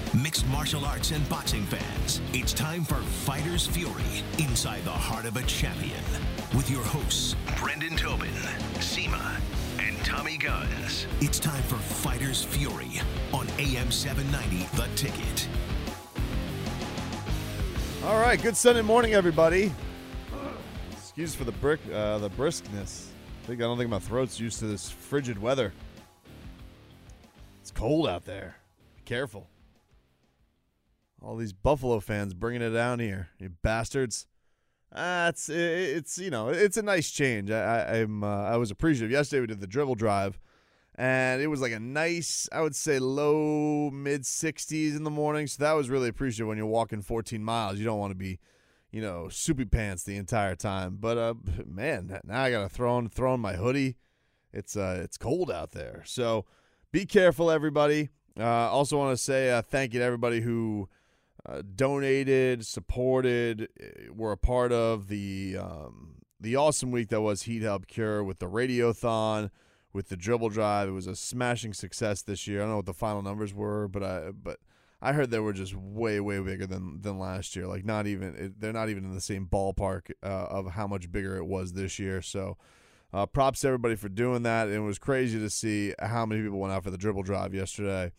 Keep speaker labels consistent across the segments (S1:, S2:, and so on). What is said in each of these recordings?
S1: Mixed martial arts and boxing fans, it's time for Fighter's Fury, inside the heart of a champion. With your hosts, Brendan Tobin, Seema, and Tommy Guns. It's time for Fighter's Fury on AM 790, The Ticket.
S2: All right, good Sunday morning, everybody. Excuse for the briskness. I don't think my throat's used to this frigid weather. It's cold out there. Be careful. All these Buffalo fans bringing it down here, you bastards. It's a nice change. I was appreciative. Yesterday we did the dribble drive, and it was like a nice, I would say, low mid 60s in the morning. So that was really appreciative when you're walking 14 miles. You don't want to be, soupy pants the entire time. But man, now I gotta throw on my hoodie. It's cold out there, so be careful, everybody. Also want to say thank you to everybody who donated, supported, were a part of the awesome week that was Heat Help Cure with the Radiothon, with the dribble drive. It was a smashing success this year. I don't know what the final numbers were, but I heard they were just way bigger than last year. Like they're not even in the same ballpark of how much bigger it was this year. So props to everybody for doing that. And it was crazy to see how many people went out for the dribble drive yesterday.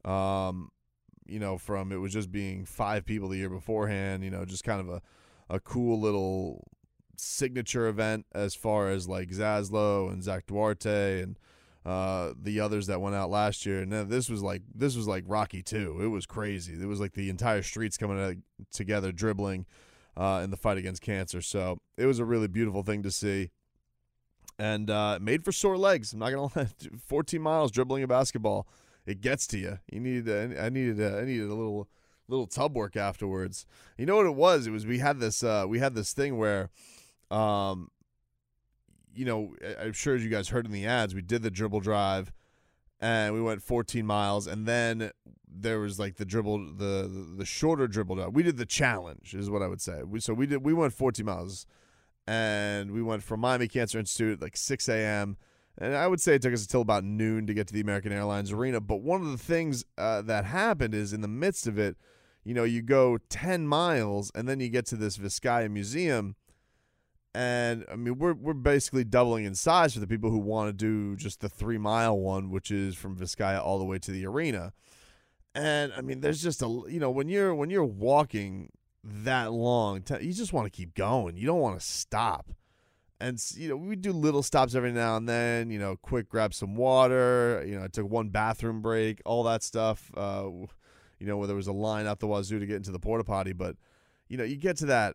S2: From it was just being 5 people the year beforehand, just kind of a cool little signature event as far as like Zaslow and Zach Duarte and the others that went out last year. And then this was like Rocky 2. It was crazy. It was like the entire streets coming together dribbling in the fight against cancer. So it was a really beautiful thing to see. And made for sore legs. I'm not going to lie. 14 miles dribbling a basketball. It gets to you. I needed a little tub work afterwards. You know what it was? It was we had this thing where, I'm sure as you guys heard in the ads, we did the dribble drive, and we went 14 miles, and then there was like the shorter dribble drive. We did the challenge, is what I would say. We went 14 miles, and we went from Miami Cancer Institute at like 6 a.m. And I would say it took us until about noon to get to the American Airlines Arena. But one of the things that happened is in the midst of it, you go 10 miles and then you get to this Vizcaya Museum. And, I mean, we're basically doubling in size for the people who want to do just the 3-mile one, which is from Vizcaya all the way to the arena. And, I mean, there's just when you're walking that long, you just want to keep going. You don't want to stop. And, we do little stops every now and then, quick grab some water. I took one bathroom break, all that stuff, where there was a line out the wazoo to get into the porta potty. But, you get to that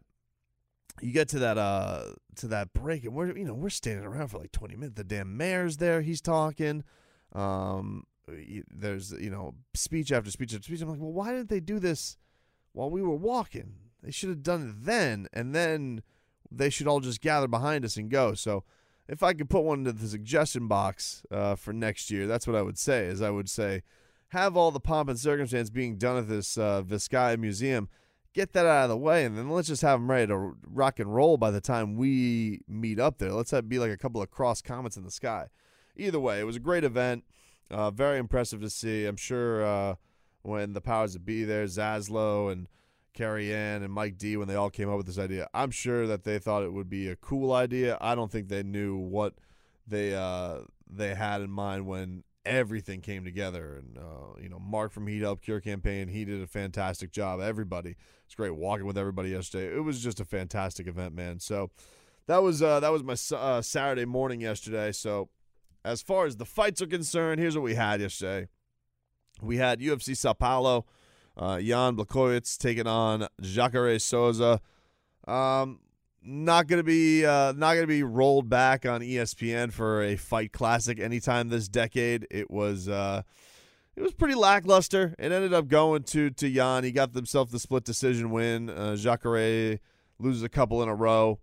S2: break, and we're standing around for like 20 minutes. The damn mayor's there. He's talking. There's, speech after speech after speech. I'm like, well, why didn't they do this while we were walking? They should have done it then, and then they should all just gather behind us and go. So if I could put one into the suggestion box for next year, that's what I would say, is I would say have all the pomp and circumstance being done at this Vizcaya Museum, get that out of the way, and then let's just have them ready to rock and roll by the time we meet up there. Let's have it be like a couple of cross comets in the sky. Either way, it was a great event, very impressive to see. I'm sure when the powers that be there, Zaslow and Carrie Ann and Mike D, when they all came up with this idea, I'm sure that they thought it would be a cool idea. I don't think they knew what they had in mind when everything came together. And Mark from Heat Help Cure campaign, he did a fantastic job. Everybody, it's great walking with everybody yesterday. It was just a fantastic event, man. So that was my Saturday morning yesterday. So as far as the fights are concerned, here's what we had yesterday. We had UFC Sao Paulo. Jan Blachowicz taking on Jacare Souza. Not gonna be rolled back on ESPN for a fight classic anytime this decade. It was pretty lackluster. It ended up going to Jan. He got himself the split decision win. Jacare loses a couple in a row.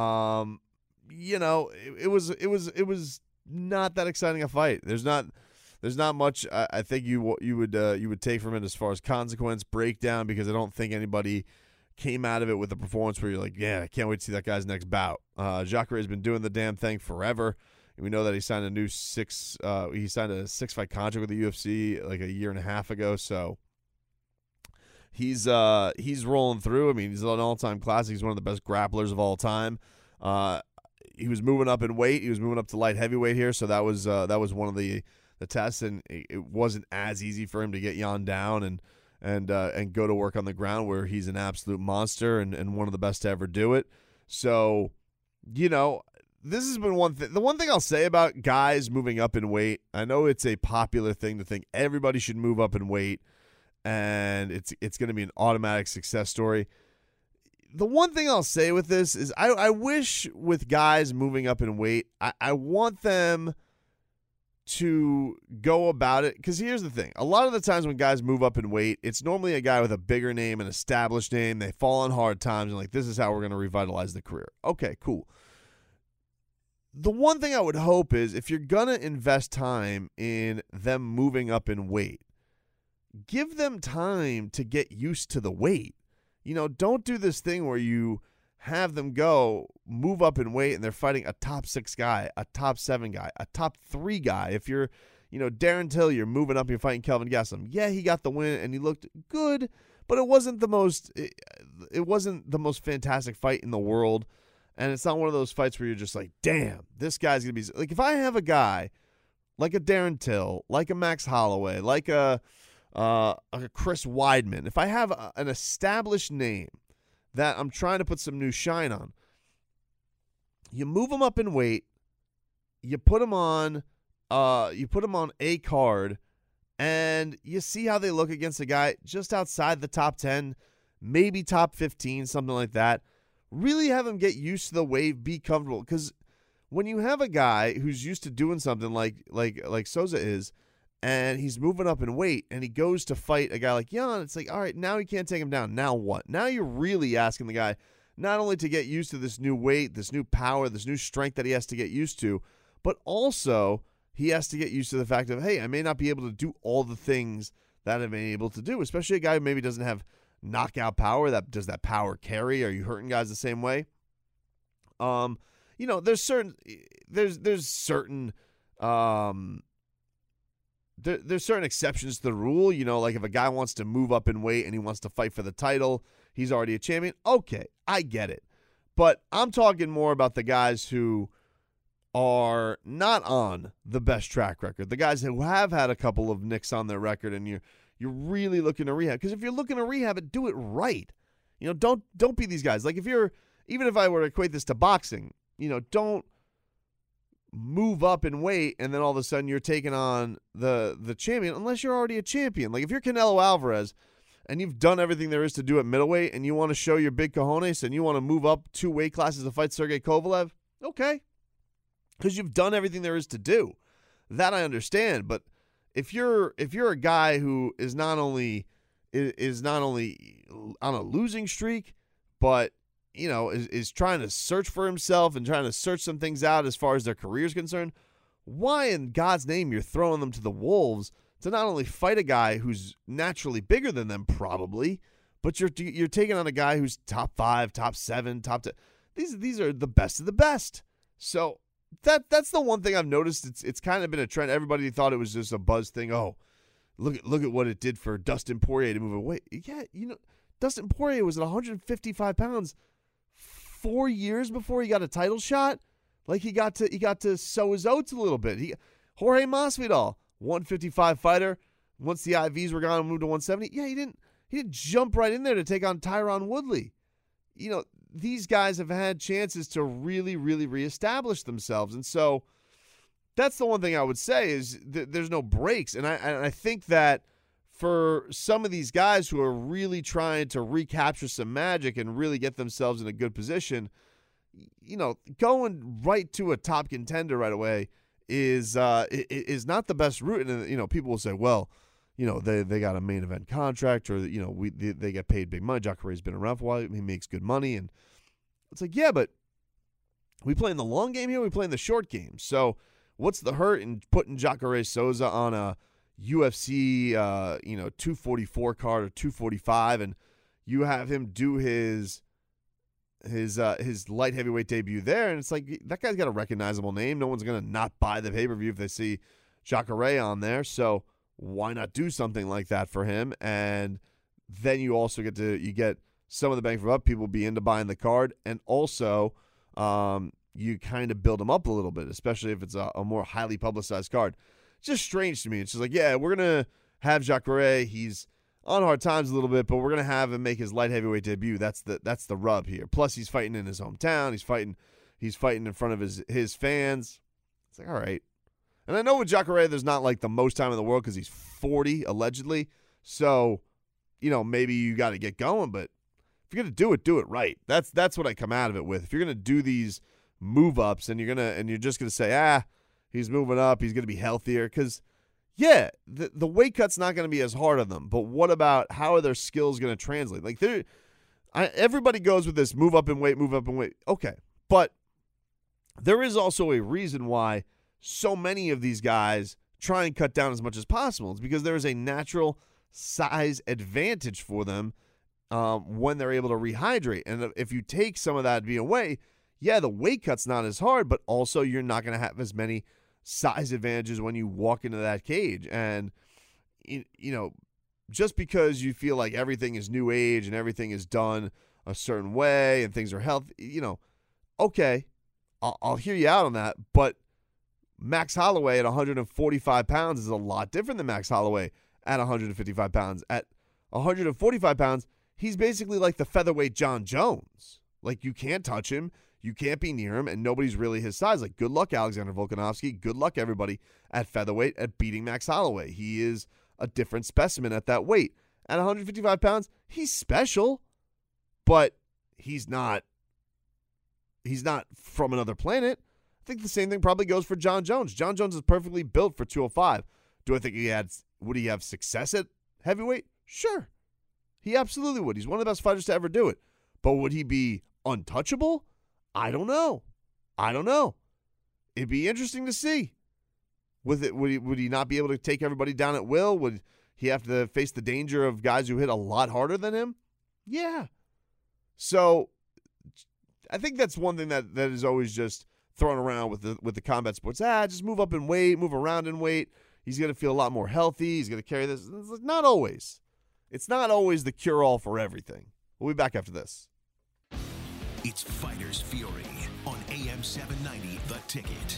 S2: It was not that exciting a fight. There's not much I think you would take from it as far as consequence breakdown, because I don't think anybody came out of it with a performance where you're like, yeah, I can't wait to see that guy's next bout. Jacare has been doing the damn thing forever. We know that he signed a 6-fight contract with the UFC like a year and a half ago. So he's rolling through. I mean, he's an all-time classic. He's one of the best grapplers of all time. He was moving up in weight. He was moving up to light heavyweight here, so that was one of the tests, and it wasn't as easy for him to get Jan down and go to work on the ground, where he's an absolute monster and one of the best to ever do it. So, this has been one thing. The one thing I'll say about guys moving up in weight, I know it's a popular thing to think everybody should move up in weight, and it's going to be an automatic success story. The one thing I'll say with this is I wish with guys moving up in weight, I want them to go about it, because here's the thing. A lot of the times when guys move up in weight, it's normally a guy with a bigger name, an established name. They fall on hard times and like, this is how we're going to revitalize the career. Okay, cool. The one thing I would hope is if you're going to invest time in them moving up in weight, give them time to get used to the weight. Don't do this thing where you have them move up in weight and they're fighting a top 6 guy, a top 7 guy, a top 3 guy. If you're, Darren Till, you're moving up, you're fighting Kelvin Gastelum. Yeah, he got the win and he looked good, but it wasn't the most fantastic fight in the world. And it's not one of those fights where you're just like, damn, this guy's going to be like, if I have a guy like a Darren Till, like a Max Holloway, like a Chris Weidman, if I have an established name that I'm trying to put some new shine on, you move them up in weight, you put them on a card, and you see how they look against a guy just outside the top 10, maybe top 15, something like that. Really have them get used to the wave, be comfortable, because when you have a guy who's used to doing something like Souza is, and he's moving up in weight, and he goes to fight a guy like Jan, it's like, all right, now he can't take him down. Now what? Now you're really asking the guy not only to get used to this new weight, this new power, this new strength that he has to get used to, but also he has to get used to the fact of, hey, I may not be able to do all the things that I've been able to do, especially a guy who maybe doesn't have knockout power. Does that power carry? Are you hurting guys the same way? There's certain exceptions to the rule. Like if a guy wants to move up in weight and he wants to fight for the title, he's already a champion. Okay, I get it. But I'm talking more about the guys who are not on the best track record, the guys who have had a couple of nicks on their record, and you're really looking to rehab. Because if you're looking to rehab it, do it right. Don't be these guys. Like even if I were to equate this to boxing, don't move up in weight and then all of a sudden you're taking on the champion unless you're already a champion. Like if you're Canelo Alvarez and you've done everything there is to do at middleweight and you want to show your big cojones and you want to move up 2 weight classes to fight Sergey Kovalev, okay. Because you've done everything there is to do. That I understand, but if you're a guy who is not only on a losing streak, but is trying to search for himself and trying to search some things out as far as their career is concerned, why in God's name you're throwing them to the wolves to not only fight a guy who's naturally bigger than them probably, but you're taking on a guy who's top 5, top 7, top 10. These are the best of the best. So that's the one thing I've noticed. It's kind of been a trend. Everybody thought it was just a buzz thing. Oh, look at what it did for Dustin Poirier to move away. Yeah, Dustin Poirier was at 155 pounds 4 years before he got a title shot. Like he got to sow his oats a little bit. Jorge Masvidal, 155 fighter. Once the IVs were gone and moved to 170, yeah, he didn't jump right in there to take on Tyron Woodley. These guys have had chances to really, really reestablish themselves. And so that's the one thing I would say is there's no breaks. And I think that for some of these guys who are really trying to recapture some magic and really get themselves in a good position, going right to a top contender right away is not the best route. And, people will say, well, they got a main event contract, or, they get paid big money. Jacare's been around for a while. He makes good money. And it's like, yeah, but we playing the long game here. We playing the short game. So what's the hurt in putting Jacare Souza on a UFC, 244 card or 245, and you have him do his light heavyweight debut there, and it's like that guy's got a recognizable name. No one's gonna not buy the pay-per-view if they see Jacare on there. So why not do something like that for him? And then you also get some of the bang for buck. People be into buying the card, and also you kind of build them up a little bit, especially if it's a more highly publicized card. It's just strange to me. It's just like, yeah, we're going to have Jacare. He's on hard times a little bit, but we're going to have him make his light heavyweight debut. That's the rub here. Plus, he's fighting in his hometown. He's fighting in front of his fans. It's like, all right. And I know with Jacare, there's not like the most time in the world because he's 40, allegedly. So, maybe you got to get going, but if you're going to do it right. That's what I come out of it with. If you're going to do these move ups and you're just going to say, he's moving up, he's going to be healthier, because yeah, the weight cut's not going to be as hard on them, but what about how are their skills going to translate? Like everybody goes with this move up in weight. Okay, but there is also a reason why so many of these guys try and cut down as much as possible. It's because there is a natural size advantage for them when they're able to rehydrate. And if you take some of that away, yeah, the weight cut's not as hard, but also you're not going to have as many size advantages when you walk into that cage. And, just because you feel like everything is new age and everything is done a certain way and things are healthy, okay, I'll hear you out on that. But Max Holloway at 145 pounds is a lot different than Max Holloway at 155 pounds. At 145 pounds, he's basically like the featherweight John Jones. Like, you can't touch him. You can't be near him, and nobody's really his size. Like, good luck, Alexander Volkanovski. Good luck, everybody, at featherweight at beating Max Holloway. He is a different specimen at that weight. At 155 pounds, he's special, but he's not from another planet. I think the same thing probably goes for John Jones. John Jones is perfectly built for 205. Do I think would he have success at heavyweight? Sure. He absolutely would. He's one of the best fighters to ever do it. But would he be untouchable? I don't know. It'd be interesting to see. Would he not be able to take everybody down at will? Would he have to face the danger of guys who hit a lot harder than him? Yeah. So I think that's one thing that is always just thrown around with the combat sports. Just move up in weight, move around in weight. He's going to feel a lot more healthy. He's going to carry this. It's like, not always. It's not always the cure-all for everything. We'll be back after this.
S1: It's Fighters Fury on AM 790, The Ticket.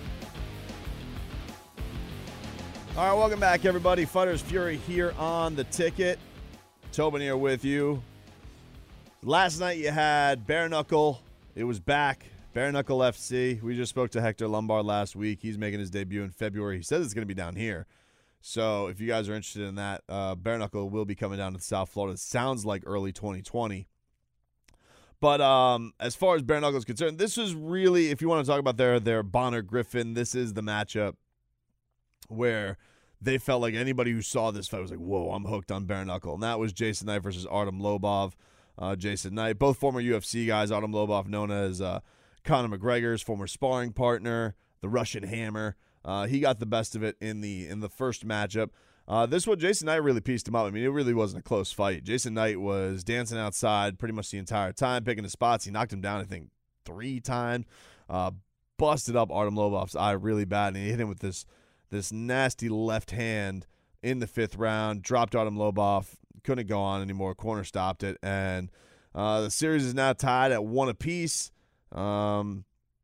S2: All right, welcome back, everybody. Fighters Fury here on The Ticket. Tobin here with you. Last night you had Bare Knuckle. It was back. Bare Knuckle FC. We just spoke to Hector Lombard last week. He's making his debut in February. He says it's going to be down here. So if you guys are interested in that, Bare Knuckle will be coming down to South Florida. It sounds like early 2020. But as far as Bare Knuckle is concerned, this is really, if you want to talk about their Bonner Griffin, this is the matchup where they felt like anybody who saw this fight was like, whoa, I'm hooked on Bare Knuckle. And that was Jason Knight versus Artem Lobov. Jason Knight, both former UFC guys. Artem Lobov, known as Conor McGregor's former sparring partner, the Russian Hammer. He got the best of it in the first matchup. This one, Jason Knight really pieced him up. I mean, it really wasn't a close fight. Jason Knight was dancing outside pretty much the entire time, picking his spots. He knocked him down, I think, 3 times. Busted up Artem Lobov's eye really bad, and he hit him with this nasty left hand in the 5th round. Dropped Artem Lobov. Couldn't go on anymore. Corner stopped it, and the series is now tied at 1 apiece. For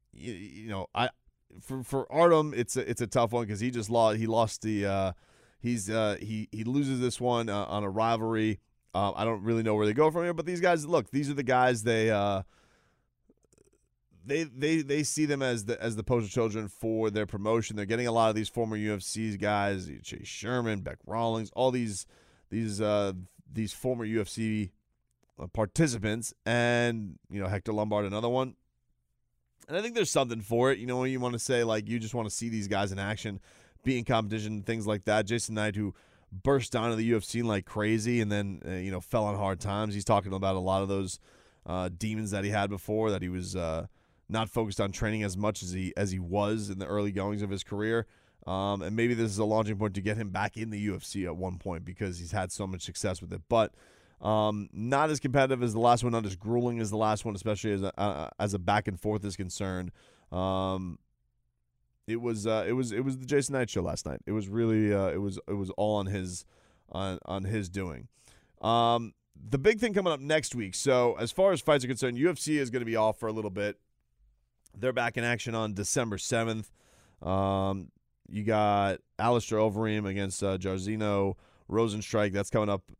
S2: Artem, it's a tough one because he lost the. He loses this one on a rivalry. I don't really know where they go from here, but these guys, look, these are the guys they see them as the poster children for their promotion. They're getting a lot of these former UFC guys, Chase Sherman, Beck Rawlings, all these former UFC participants, and Hector Lombard, another one. And I think there's something for it. When you want to say, like, you just want to see these guys in action, be in competition, things like that. Jason Knight, who burst onto the UFC like crazy and then, fell on hard times. He's talking about a lot of those demons that he had before, that he was not focused on training as much as he was in the early goings of his career. And maybe this is a launching point to get him back in the UFC at one point because he's had so much success with it. But not as competitive as the last one, not as grueling as the last one, especially as a back and forth is concerned. It was the Jason Knight show last night. It was really it was all on his doing. The big thing coming up next week. So as far as fights are concerned, UFC is going to be off for a little bit. They're back in action on December 7th. You got Alistair Overeem against Jairzinho Rozenstruik. That's coming up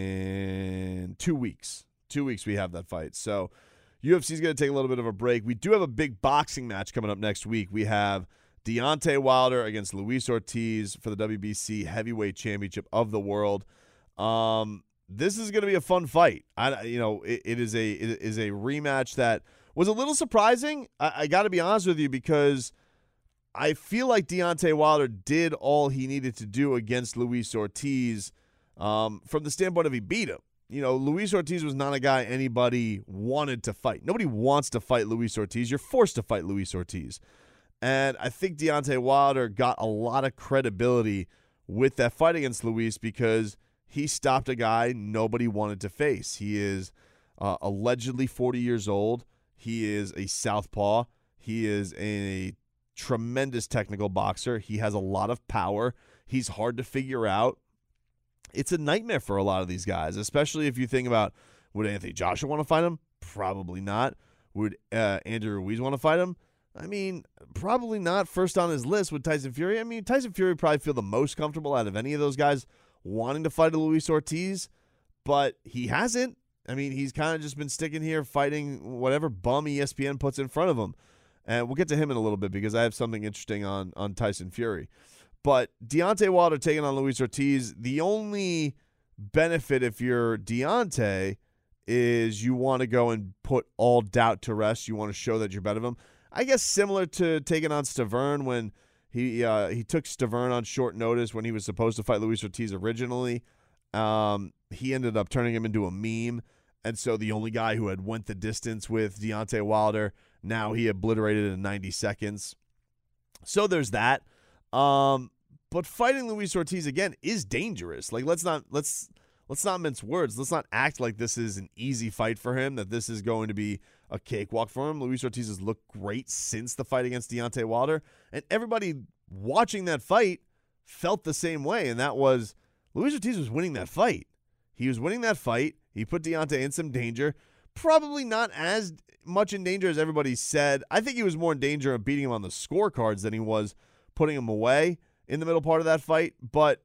S2: in 2 weeks. 2 weeks we have that fight. So UFC is going to take a little bit of a break. We do have a big boxing match coming up next week. We have Deontay Wilder against Luis Ortiz for the WBC Heavyweight Championship of the World. This is going to be a fun fight. It is a rematch that was a little surprising. I got to be honest with you, because I feel like Deontay Wilder did all he needed to do against Luis Ortiz from the standpoint of he beat him. Luis Ortiz was not a guy anybody wanted to fight. Nobody wants to fight Luis Ortiz. You're forced to fight Luis Ortiz. And I think Deontay Wilder got a lot of credibility with that fight against Luis because he stopped a guy nobody wanted to face. He is allegedly 40 years old. He is a southpaw. He is a tremendous technical boxer. He has a lot of power. He's hard to figure out. It's a nightmare for a lot of these guys, especially if you think about, would Anthony Joshua want to fight him? Probably not. Would Andrew Ruiz want to fight him? I mean, probably not. First on his list, would Tyson Fury? I mean, Tyson Fury would probably feel the most comfortable out of any of those guys wanting to fight a Luis Ortiz, but he hasn't. I mean, he's kind of just been sticking here fighting whatever bum ESPN puts in front of him. And we'll get to him in a little bit because I have something interesting on Tyson Fury. But Deontay Wilder taking on Luis Ortiz, the only benefit if you're Deontay is you want to go and put all doubt to rest. You want to show that you're better than him. I guess similar to taking on Stiverne when he took Stiverne on short notice when he was supposed to fight Luis Ortiz originally. He ended up turning him into a meme. And so the only guy who had went the distance with Deontay Wilder, now he obliterated in 90 seconds. So there's that. But fighting Luis Ortiz again is dangerous. Like let's not mince words. Let's not act like this is an easy fight for him, that this is going to be a cakewalk for him. Luis Ortiz has looked great since the fight against Deontay Wilder, and everybody watching that fight felt the same way, and that was Luis Ortiz was winning that fight. He was winning that fight. He put Deontay in some danger. Probably not as much in danger as everybody said. I think he was more in danger of beating him on the scorecards than he was putting him away in the middle part of that fight. But,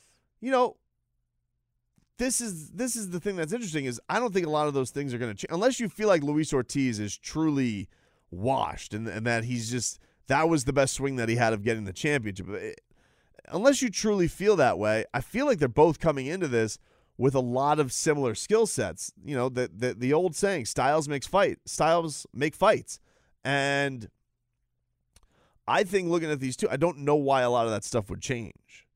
S2: this is the thing that's interesting is I don't think a lot of those things are going to change. Unless you feel like Luis Ortiz is truly washed and that that was the best swing that he had of getting the championship. Unless you truly feel that way, I feel like they're both coming into this with a lot of similar skill sets. The old saying, styles make fights. And I think looking at these two, I don't know why a lot of that stuff would change.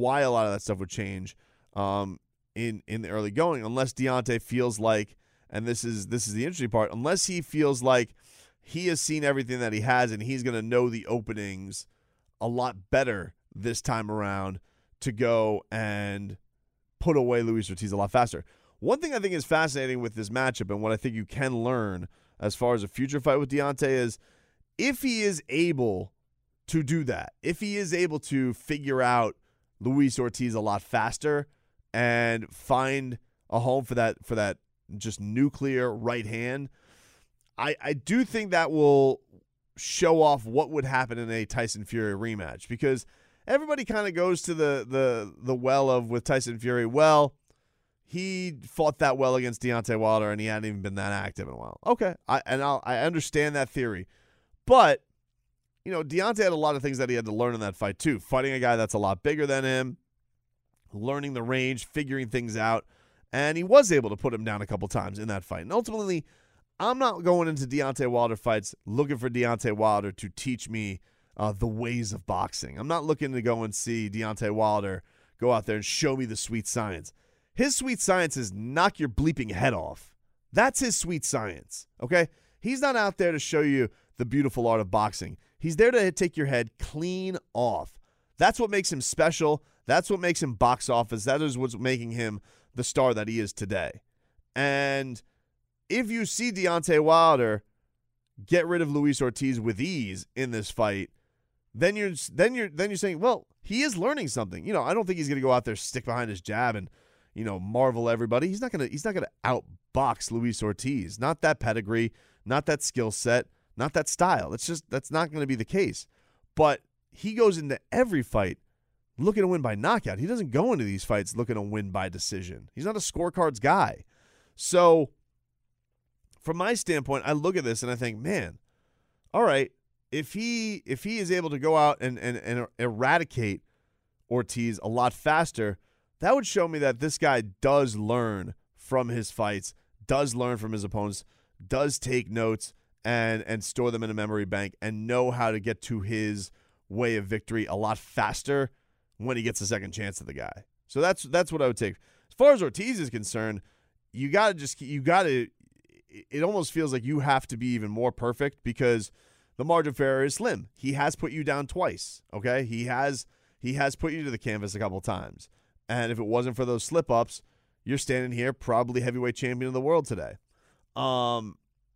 S2: In the early going, unless Deontay feels like, and this is the interesting part, unless he feels like he has seen everything that he has and he's going to know the openings a lot better this time around to go and put away Luis Ortiz a lot faster. One thing I think is fascinating with this matchup and what I think you can learn as far as a future fight with Deontay is if he is able to do that, if he is able to figure out Luis Ortiz a lot faster and find a home for that just nuclear right hand, I do think that will show off what would happen in a Tyson Fury rematch, because everybody kind of goes to the well of with Tyson Fury, well, he fought that well against Deontay Wilder and he hadn't even been that active in a while. Okay, I understand that theory. But, Deontay had a lot of things that he had to learn in that fight too. Fighting a guy that's a lot bigger than him, learning the range, figuring things out, and he was able to put him down a couple times in that fight. And ultimately, I'm not going into Deontay Wilder fights looking for Deontay Wilder to teach me the ways of boxing. I'm not looking to go and see Deontay Wilder go out there and show me the sweet science. His sweet science is knock your bleeping head off. That's his sweet science, okay? He's not out there to show you the beautiful art of boxing. He's there to take your head clean off. That's what makes him special. That's what makes him box office. That is what's making him the star that he is today. And if you see Deontay Wilder get rid of Luis Ortiz with ease in this fight, then you're saying, well, he is learning something. I don't think he's going to go out there, stick behind his jab, and marvel everybody. He's not gonna outbox Luis Ortiz. Not that pedigree, not that skill set, not that style. That's not gonna be the case. But he goes into every fight looking to win by knockout. He doesn't go into these fights looking to win by decision. He's not a scorecards guy. So from my standpoint, I look at this and I think, man, all right, if he is able to go out and eradicate Ortiz a lot faster, that would show me that this guy does learn from his fights, does learn from his opponents, does take notes and store them in a memory bank, and know how to get to his way of victory a lot faster when he gets a second chance at the guy. So that's what I would take. As far as Ortiz is concerned, it almost feels like you have to be even more perfect because the margin for error is slim. He has put you down twice, okay? He has put you to the canvas a couple times. And if it wasn't for those slip-ups, you're standing here probably heavyweight champion of the world today. The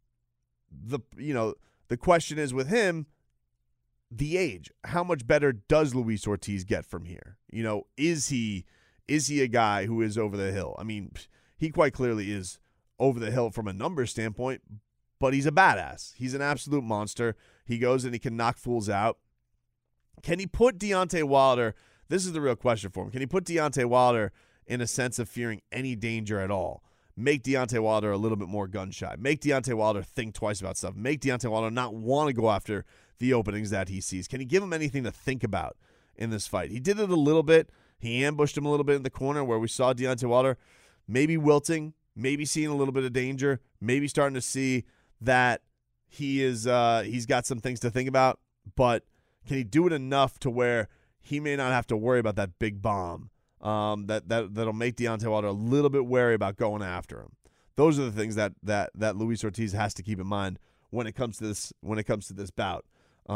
S2: question is with him, the age. How much better does Luis Ortiz get from here? Is he a guy who is over the hill? I mean, he quite clearly is over the hill from a numbers standpoint, but he's a badass. He's an absolute monster. He goes and he can knock fools out. Can he put Deontay Wilder? This is the real question for him. Can he put Deontay Wilder in a sense of fearing any danger at all? Make Deontay Wilder a little bit more gun-shy. Make Deontay Wilder think twice about stuff. Make Deontay Wilder not want to go after the openings that he sees. Can he give him anything to think about in this fight? He did it a little bit. He ambushed him a little bit in the corner where we saw Deontay Wilder maybe wilting, maybe seeing a little bit of danger, maybe starting to see that he's got some things to think about, but can he do it enough to where he may not have to worry about that big bomb that'll make Deontay Wilder a little bit wary about going after him? Those are the things that Luis Ortiz has to keep in mind when it comes to this bout.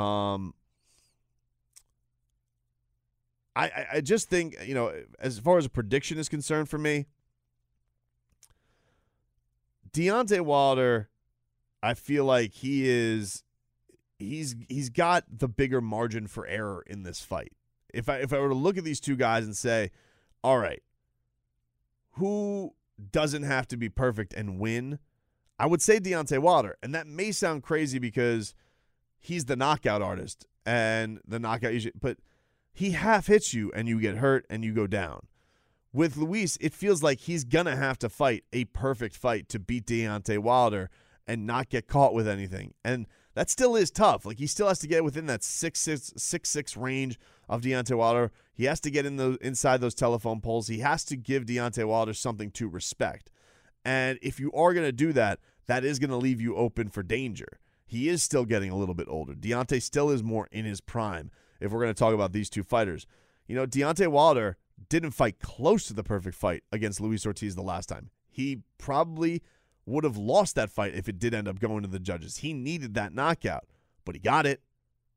S2: I just think, as far as a prediction is concerned for me, Deontay Wilder, I feel like he's got the bigger margin for error in this fight. If I were to look at these two guys and say, all right, who doesn't have to be perfect and win, I would say Deontay Wilder. And that may sound crazy because he's the knockout artist and the knockout usually, but he half hits you and you get hurt and you go down. With Luis, it feels like he's going to have to fight a perfect fight to beat Deontay Wilder and not get caught with anything. And that still is tough. Like, he still has to get within that 6'6" range of Deontay Wilder. He has to get inside those telephone poles. He has to give Deontay Wilder something to respect. And if you are going to do that, that is going to leave you open for danger. He is still getting a little bit older. Deontay still is more in his prime if we're going to talk about these two fighters. Deontay Wilder didn't fight close to the perfect fight against Luis Ortiz the last time. He probably would have lost that fight if it did end up going to the judges. He needed that knockout, but he got it.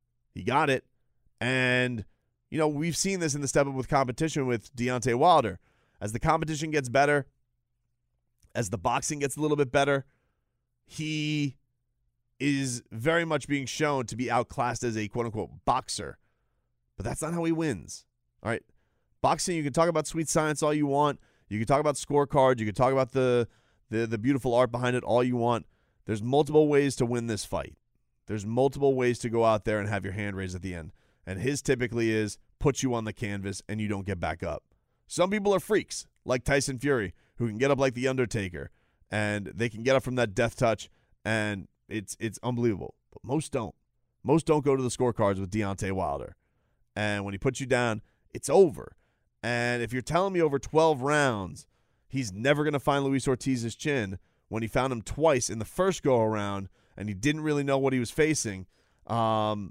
S2: And, we've seen this in the step up with competition with Deontay Wilder. As the competition gets better, as the boxing gets a little bit better, he is very much being shown to be outclassed as a quote-unquote boxer. But that's not how he wins. All right? Boxing, you can talk about sweet science all you want. You can talk about scorecards. You can talk about the beautiful art behind it all you want. There's multiple ways to win this fight. There's multiple ways to go out there and have your hand raised at the end. And his typically is put you on the canvas and you don't get back up. Some people are freaks, like Tyson Fury, who can get up like The Undertaker, and they can get up from that death touch, and it's unbelievable. But most don't. Most don't go to the scorecards with Deontay Wilder. And when he puts you down, it's over. And if you're telling me over 12 rounds, he's never going to find Luis Ortiz's chin when he found him twice in the first go-around and he didn't really know what he was facing, I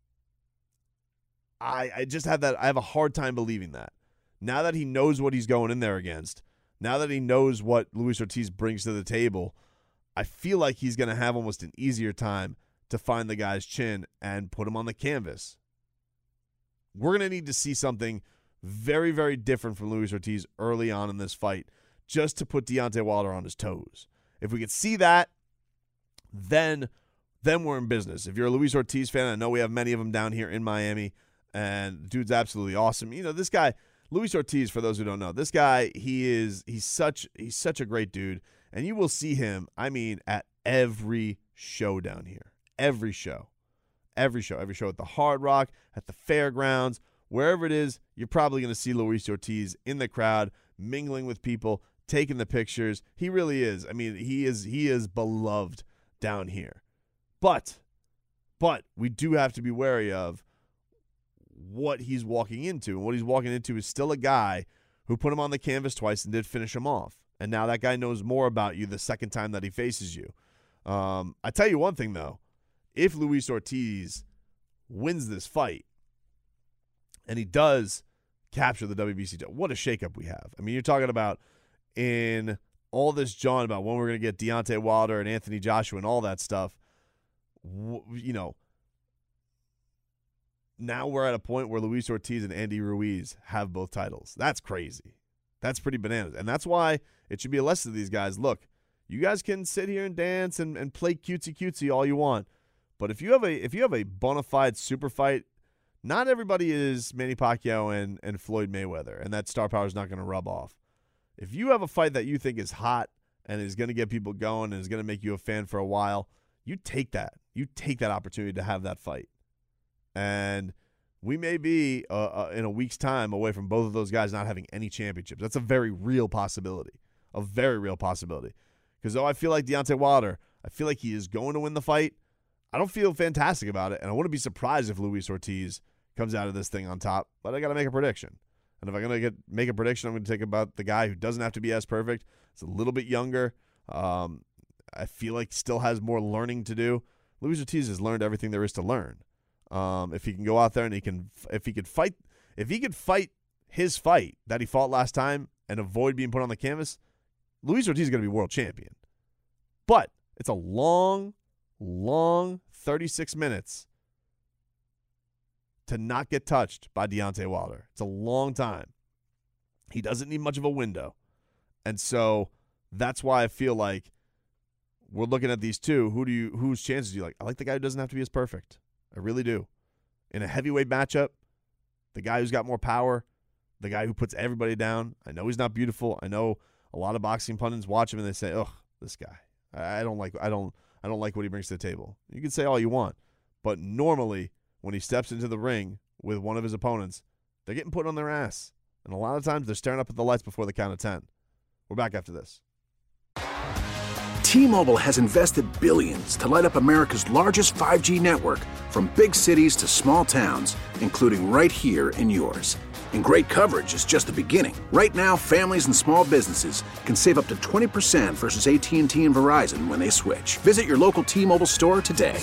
S2: just have that. I have a hard time believing that. Now that he knows what he's going in there against, now that he knows what Luis Ortiz brings to the table, I feel like he's going to have almost an easier time to find the guy's chin and put him on the canvas. We're going to need to see something very, very different from Luis Ortiz early on in this fight just to put Deontay Wilder on his toes. If we could see that, then we're in business. If you're a Luis Ortiz fan, I know we have many of them down here in Miami, and the dude's absolutely awesome. This guy, Luis Ortiz, for those who don't know, this guy, he's such a great dude, and you will see him, at every show down here. Every show at the Hard Rock, at the fairgrounds, wherever it is, you're probably going to see Luis Ortiz in the crowd, mingling with people, taking the pictures. He really is. He is beloved down here. But we do have to be wary of what he's walking into. And what he's walking into is still a guy who put him on the canvas twice and did finish him off. And now that guy knows more about you the second time that he faces you. I tell you one thing, though. If Luis Ortiz wins this fight and he does capture the WBC, what a shakeup we have. You're talking about in all this, John, about when we're going to get Deontay Wilder and Anthony Joshua and all that stuff. Now we're at a point where Luis Ortiz and Andy Ruiz have both titles. That's crazy. That's pretty bananas. And that's why it should be a lesson to these guys. Look, you guys can sit here and dance and play cutesy all you want. But if you have a bona fide super fight, not everybody is Manny Pacquiao and Floyd Mayweather, and that star power is not going to rub off. If you have a fight that you think is hot and is going to get people going and is going to make you a fan for a while, you take that. You take that opportunity to have that fight. And we may be in a week's time away from both of those guys not having any championships. That's a very real possibility. A very real possibility. Because though I feel like Deontay Wilder, I feel like he is going to win the fight, I don't feel fantastic about it. And I wouldn't be surprised if Luis Ortiz comes out of this thing on top. But I got to make a prediction. And if I'm going to make a prediction, I'm going to take about the guy who doesn't have to be as perfect. It's a little bit younger. I feel like still has more learning to do. Luis Ortiz has learned everything there is to learn. If he can go out there and if he could fight his fight that he fought last time and avoid being put on the canvas, Luis Ortiz is going to be world champion. But it's a long 36 minutes to not get touched by Deontay Wilder. It's a long time. He doesn't need much of a window. And so that's why I feel like we're looking at these two. Whose chances do you like? I like the guy who doesn't have to be as perfect. I really do. In a heavyweight matchup, the guy who's got more power, the guy who puts everybody down. I know he's not beautiful. I know a lot of boxing pundits watch him and they say, "Ugh, this guy. I don't like what he brings to the table." You can say all you want, but normally when he steps into the ring with one of his opponents, they're getting put on their ass. And a lot of times they're staring up at the lights before the count of 10. We're back after this.
S3: T-Mobile has invested billions to light up America's largest 5G network, from big cities to small towns, including right here in yours. And great coverage is just the beginning. Right now, families and small businesses can save up to 20% versus AT&T and Verizon when they switch. Visit your local T-Mobile store today.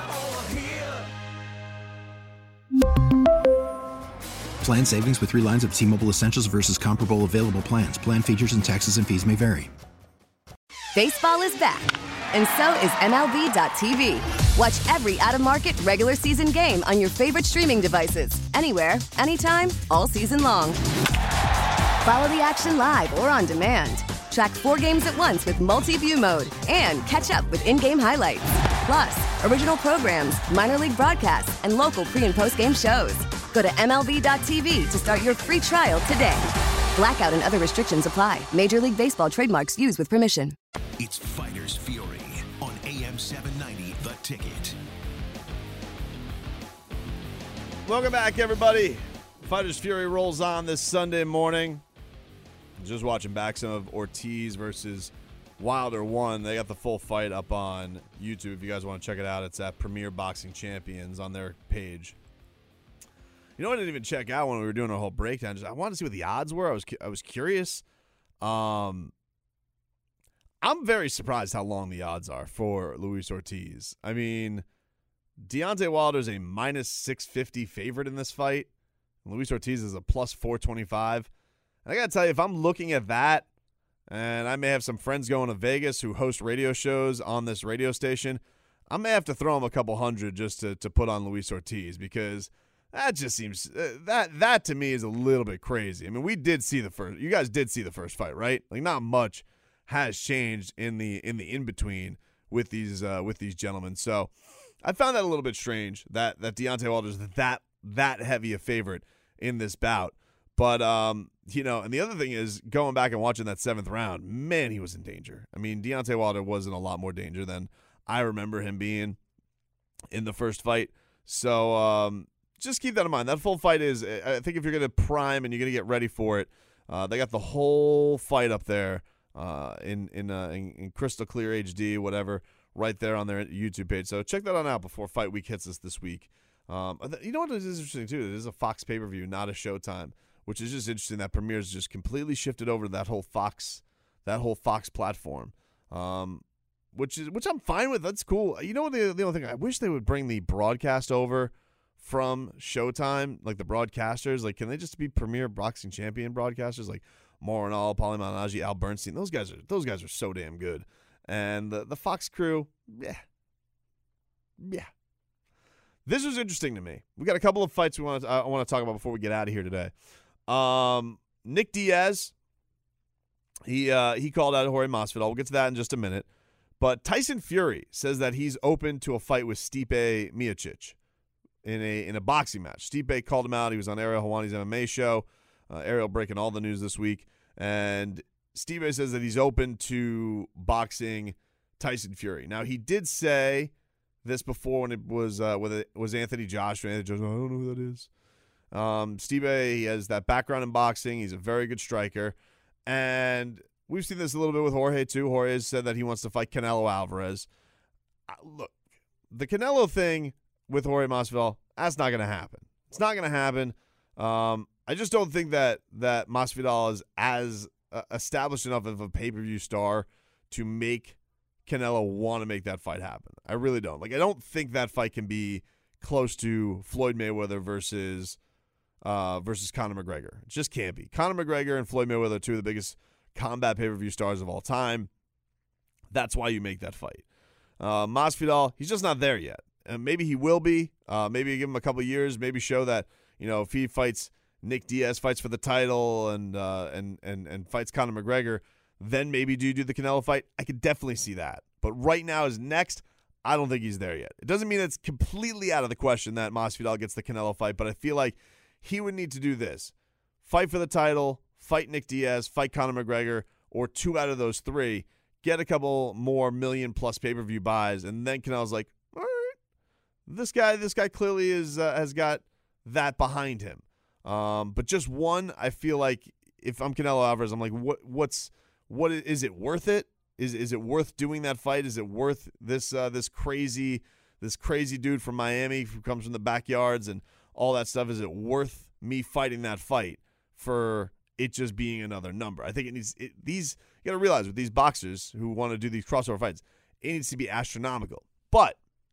S4: Plan savings with 3 lines of T-Mobile Essentials versus comparable available plans. Plan features and taxes and fees may vary.
S5: Baseball is back, and so is MLB.tv. Watch every out-of-market regular season game on your favorite streaming devices, anywhere, anytime, all season long. Follow the action live or on demand. Track 4 games at once with multi-view mode and catch up with in-game highlights. Plus, original programs, minor league broadcasts, and local pre- and post-game shows. Go to MLB.tv to start your free trial today. Blackout and other restrictions apply. Major League Baseball trademarks used with permission.
S1: It's Fighters Fury on AM 790, The Ticket.
S2: Welcome back, everybody. Fighters Fury rolls on this Sunday morning. Just watching back some of Ortiz versus Wilder 1. They got the full fight up on YouTube. If you guys want to check it out, it's at Premier Boxing Champions on their page. You know what I didn't even check out when we were doing our whole breakdown? I wanted to see what the odds were. I was curious. I'm very surprised how long the odds are for Luis Ortiz. I mean, Deontay Wilder is a minus 650 favorite in this fight. Luis Ortiz is a plus 425. And I got to tell you, if I'm looking at that, and I may have some friends going to Vegas who host radio shows on this radio station, I may have to throw them a couple hundred just to put on Luis Ortiz, because that just seems that to me is a little bit crazy. I mean, you guys did see the first fight, right? Like, not much has changed in the in between with these gentlemen. So I found that a little bit strange that Deontay Wilder is that heavy a favorite in this bout. But, you know, and the other thing is going back and watching that 7th round, man, he was in danger. I mean, Deontay Wilder was in a lot more danger than I remember him being in the first fight. So just keep that in mind. That full fight is, I think if you're going to prime and you're going to get ready for it, they got the whole fight up there in crystal clear HD, whatever, right there on their YouTube page. So check that on out before fight week hits us this week. You know what is interesting, too? It is a Fox pay-per-view, not a Showtime, which is just interesting that Premier's just completely shifted over to that whole Fox platform, which I'm fine with. That's cool. You know what? The only thing, I wish they would bring the broadcast over from Showtime, like the broadcasters. Like, can they just be Premier Boxing Champion broadcasters, like Morinal, Paulie Malignaggi, Al Bernstein? Those guys are so damn good. And the Fox crew, yeah. This was interesting to me. We got a couple of fights I want to talk about before we get out of here today. Nick Diaz, he called out Jorge Masvidal. We'll get to that in just a minute. But Tyson Fury says that he's open to a fight with Stipe Miocic in a boxing match. Stipe called him out. He was on Ariel Helwani's MMA show. Ariel breaking all the news this week. And Stipe says that he's open to boxing Tyson Fury. Now, he did say this before when it was Anthony Joshua. Anthony Joshua, I don't know who that is. Stipe, he has that background in boxing. He's a very good striker. And we've seen this a little bit with Jorge, too. Jorge has said that he wants to fight Canelo Alvarez. Look, the Canelo thing with Jorge Masvidal, that's not going to happen. It's not going to happen. I just don't think that Masvidal is as established enough of a pay-per-view star to make Canelo want to make that fight happen. I really don't. Like, I don't think that fight can be close to Floyd Mayweather versus Conor McGregor. It just can't be. Conor McGregor and Floyd Mayweather are two of the biggest combat pay-per-view stars of all time. That's why you make that fight. Masvidal, he's just not there yet. And maybe he will be. Maybe you give him a couple of years. Maybe show that, you know, if he fights Nick Diaz, fights for the title, and fights Conor McGregor, then maybe do the Canelo fight. I could definitely see that. But right now is next. I don't think he's there yet. It doesn't mean it's completely out of the question that Masvidal gets the Canelo fight, but I feel like he would need to do this. Fight for the title, fight Nick Diaz, fight Conor McGregor, or 2 out of those 3. Get a couple more million-plus pay-per-view buys, and then Canelo's like, all right, this guy clearly has got that behind him. But just one, I feel like if I'm Canelo Alvarez, I'm like, what is it worth it? Is it worth doing that fight? Is it worth this crazy dude from Miami who comes from the backyards and all that stuff? Is it worth me fighting that fight for it just being another number? I think you got to realize with these boxers who want to do these crossover fights, it needs to be astronomical. But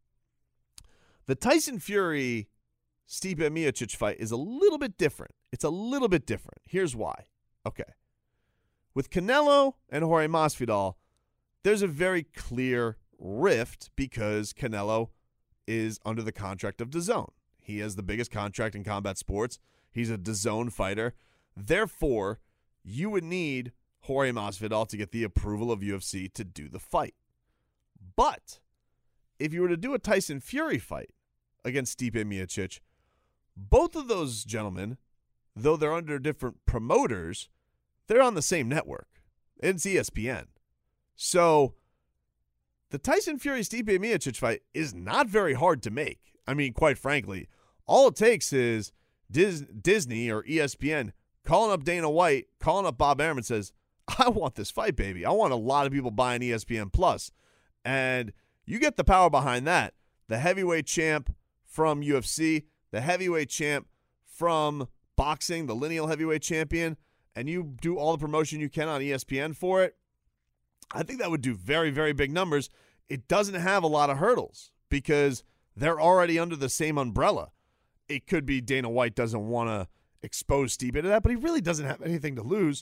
S2: the Tyson Fury Stipe Miocic fight is a little bit different. It's a little bit different. Here's why. Okay. With Canelo and Jorge Masvidal, there's a very clear rift because Canelo is under the contract of DAZN. He has the biggest contract in combat sports. He's a DAZN fighter. Therefore, you would need Jorge Masvidal to get the approval of UFC to do the fight. But if you were to do a Tyson Fury fight against Stipe Miocic, both of those gentlemen, though they're under different promoters, they're on the same network. It's ESPN. So the Tyson Fury-Stipe Miocic fight is not very hard to make. I mean, quite frankly, all it takes is Disney or ESPN calling up Dana White, calling up Bob Arum and says, I want this fight, baby. I want a lot of people buying ESPN Plus. And you get the power behind that. The heavyweight champ from UFC, the heavyweight champ from boxing, the lineal heavyweight champion, and you do all the promotion you can on ESPN for it, I think that would do very, very big numbers. It doesn't have a lot of hurdles because they're already under the same umbrella. It could be Dana White doesn't want to expose Stipe to that, but he really doesn't have anything to lose.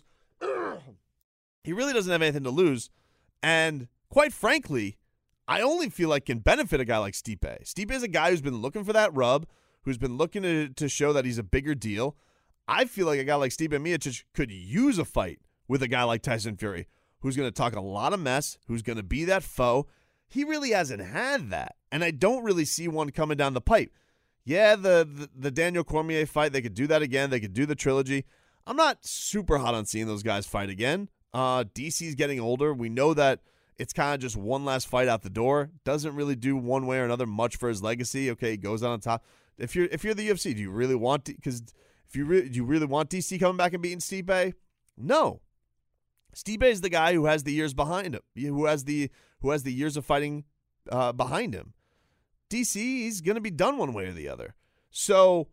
S2: He really doesn't have anything to lose. And quite frankly, I only feel like can benefit a guy like Stipe. Stipe is a guy who's been looking for that rub, who's been looking to show that he's a bigger deal. I feel like a guy like Stipe Miocic could use a fight with a guy like Tyson Fury, who's going to talk a lot of mess, who's going to be that foe. He really hasn't had that, and I don't really see one coming down the pipe. Yeah, the Daniel Cormier fight, they could do that again. They could do the trilogy. I'm not super hot on seeing those guys fight again. DC's getting older. We know that it's kind of just one last fight out the door. Doesn't really do one way or another much for his legacy. Okay, he goes on top. If you're the UFC, do you really want do you really want DC coming back and beating Stipe? No. Stipe is the guy who has the years behind him, who has the years of fighting behind him. DC is going to be done one way or the other. So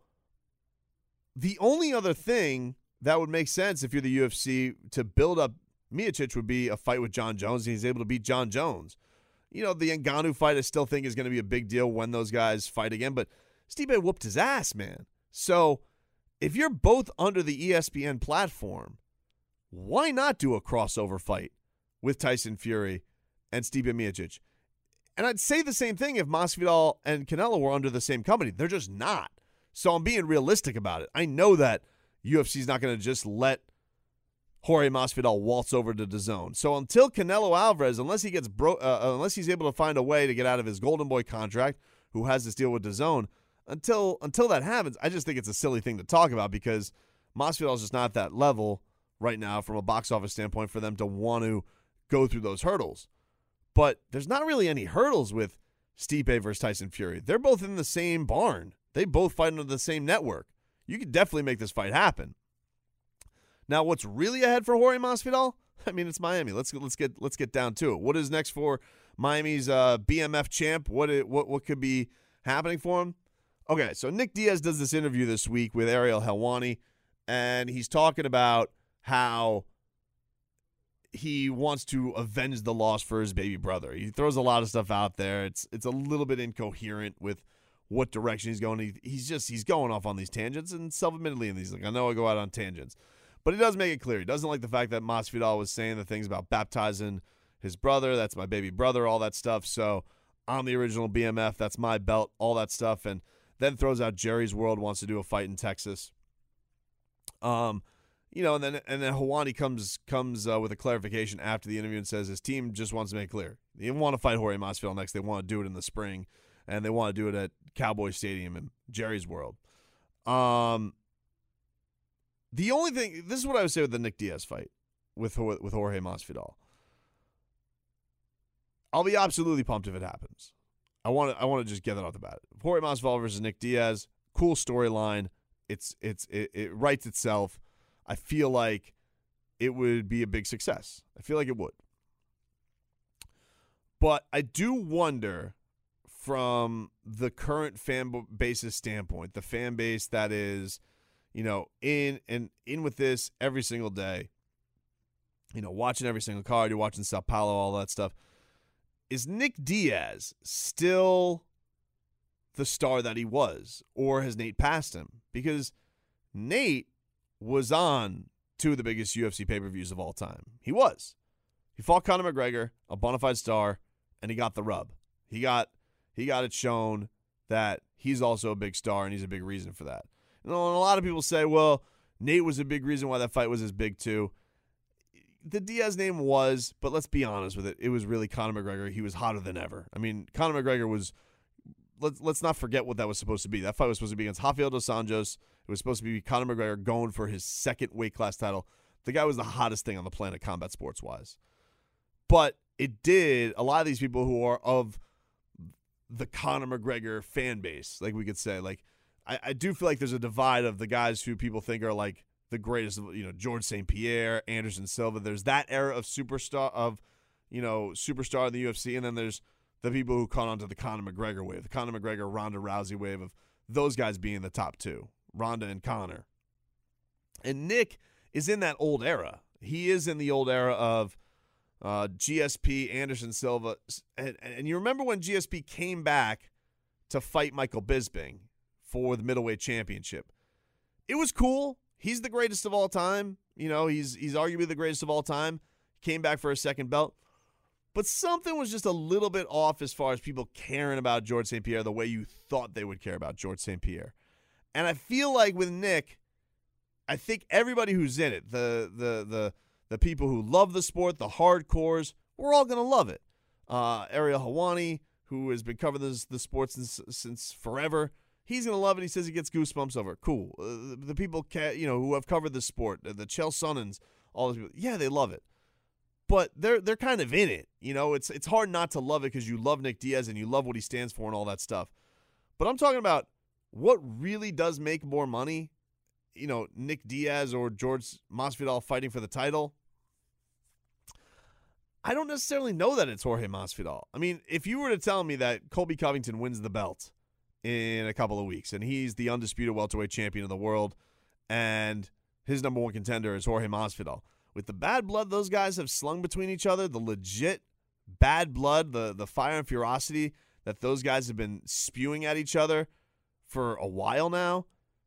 S2: the only other thing that would make sense if you're the UFC to build up Miocic would be a fight with John Jones, and he's able to beat John Jones. You know, the Ngannou fight I still think is going to be a big deal when those guys fight again, but Stipe whooped his ass, man. So if you're both under the ESPN platform, why not do a crossover fight with Tyson Fury and Stipe Miocic? And I'd say the same thing if Masvidal and Canelo were under the same company. They're just not. So I'm being realistic about it. I know that UFC's not going to just let Jorge Masvidal waltz over to DAZN. So until Canelo Alvarez, unless he's able to find a way to get out of his Golden Boy contract, who has this deal with DAZN, until that happens, I just think it's a silly thing to talk about because Masvidal's just not at that level right now from a box office standpoint for them to want to go through those hurdles. But there's not really any hurdles with Stipe versus Tyson Fury. They're both in the same barn. They both fight under the same network. You could definitely make this fight happen. Now, what's really ahead for Jorge Masvidal? I mean, it's Miami. Let's get down to it. What is next for Miami's BMF champ? What could be happening for him? Okay, so Nick Diaz does this interview this week with Ariel Helwani, and he's talking about how he wants to avenge the loss for his baby brother. He throws a lot of stuff out there. It's a little bit incoherent with what direction he's going. He's going off on these tangents, and self-admittedly in these, like, I know I go out on tangents. But he does make it clear. He doesn't like the fact that Masvidal was saying the things about baptizing his brother. That's my baby brother, all that stuff. So I'm the original BMF. That's my belt, all that stuff. And then throws out Jerry's World, wants to do a fight in Texas. And then Helwani comes with a clarification after the interview and says his team just wants to make it clear. They want to fight Jorge Masvidal next. They want to do it in the spring, and they want to do it at Cowboy Stadium in Jerry's World. The only thing, this is what I would say with the Nick Diaz fight with Jorge Masvidal. I'll be absolutely pumped if it happens. I want to just get that off the bat. Jorge Masvidal versus Nick Diaz, cool storyline. It writes itself. I feel like it would be a big success. I feel like it would. But I do wonder, from the current fan base's standpoint, the fan base that is, in with this every single day, watching every single card, you're watching Sao Paulo, all that stuff. Is Nick Diaz still the star that he was, or has Nate passed him? Because Nate was on two of the biggest UFC pay-per-views of all time. He was. He fought Conor McGregor, a bona fide star, and he got the rub. He got it shown that he's also a big star, and he's a big reason for that. And a lot of people say, well, Nate was a big reason why that fight was as big too. The Diaz name was, but let's be honest with it. It was really Conor McGregor. He was hotter than ever. I mean, Conor McGregor was, let's not forget what that was supposed to be. That fight was supposed to be against Rafael dos Anjos. It was supposed to be Conor McGregor going for his second weight class title. The guy was the hottest thing on the planet combat sports-wise. But it did, a lot of these people who are of the Conor McGregor fan base, like we could say, like, I do feel like there's a divide of the guys who people think are like the greatest, George St. Pierre, Anderson Silva. There's that era of superstar in the UFC, and then there's the people who caught on to the Conor McGregor wave, the Conor McGregor, Ronda Rousey wave of those guys being the top two, Ronda and Conor. And Nick is in that old era. He is in the old era of GSP, Anderson Silva. And you remember when GSP came back to fight Michael Bisping for the middleweight championship? It was cool. He's the greatest of all time. He's arguably the greatest of all time. Came back for a second belt. But something was just a little bit off as far as people caring about George St. Pierre the way you thought they would care about George St. Pierre. And I feel like with Nick, I think everybody who's in it, the people who love the sport, the hardcores, we're all going to love it. Ariel Helwani, who has been covering the sports since forever, He's going to love it. He says he gets goosebumps over it. Cool. The people who have covered the sport, the Chael Sonnens, all those people, yeah, they love it. But they're kind of in it. It's hard not to love it because you love Nick Diaz and you love what he stands for and all that stuff. But I'm talking about what really does make more money. Nick Diaz or George Masvidal fighting for the title. I don't necessarily know that it's Jorge Masvidal. I mean, if you were to tell me that Colby Covington wins the belt in a couple of weeks and he's the undisputed welterweight champion of the world and his number one contender is Jorge Masvidal, with the bad blood those guys have slung between each other, the legit bad blood, the fire and ferocity that those guys have been spewing at each other for a while now,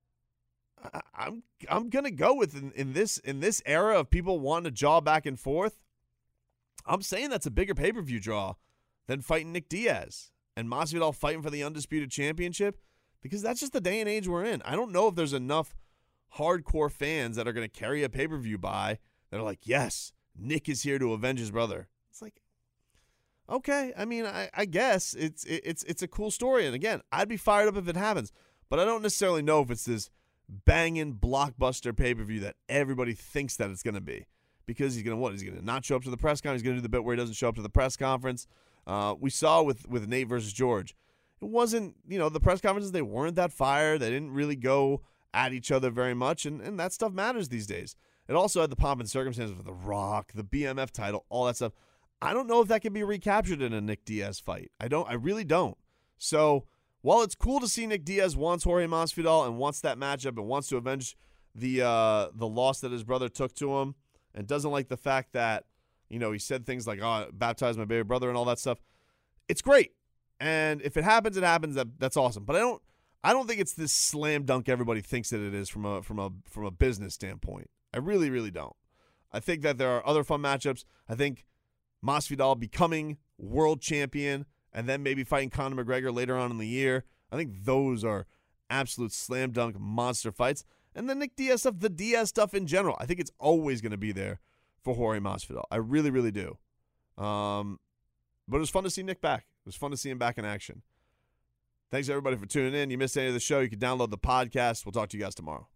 S2: I'm gonna go with in this era of people wanting to jaw back and forth. I'm saying that's a bigger pay-per-view draw than fighting Nick Diaz and Masvidal fighting for the undisputed championship, because that's just the day and age we're in. I don't know if there's enough hardcore fans that are going to carry a pay-per-view by that are like, yes, Nick is here to avenge his brother. It's like, okay, I mean, I guess it's a cool story. And again, I'd be fired up if it happens, but I don't necessarily know if it's this banging blockbuster pay-per-view that everybody thinks that it's going to be. Because he's going to what? He's going to not show up to the press conference. He's going to do the bit where he doesn't show up to the press conference. We saw with Nate versus George. It wasn't, the press conferences, they weren't that fire. They didn't really go at each other very much, and that stuff matters these days. It also had the pomp and circumstances with The Rock, the BMF title, all that stuff. I don't know if that can be recaptured in a Nick Diaz fight. I really don't. So while it's cool to see Nick Diaz wants Jorge Masvidal and wants that matchup and wants to avenge the loss that his brother took to him, and doesn't like the fact that, he said things like, oh, baptize my baby brother and all that stuff. It's great. And if it happens, it happens. That's awesome. But I don't think it's this slam dunk everybody thinks that it is from a business standpoint. I really, really don't. I think that there are other fun matchups. I think Masvidal becoming world champion and then maybe fighting Conor McGregor later on in the year, I think those are absolute slam dunk monster fights. And the Nick Diaz stuff, the Diaz stuff in general, I think it's always going to be there for Jorge Masvidal. I really, really do. But it was fun to see Nick back. It was fun to see him back in action. Thanks, everybody, for tuning in. You missed any of the show, you can download the podcast. We'll talk to you guys tomorrow.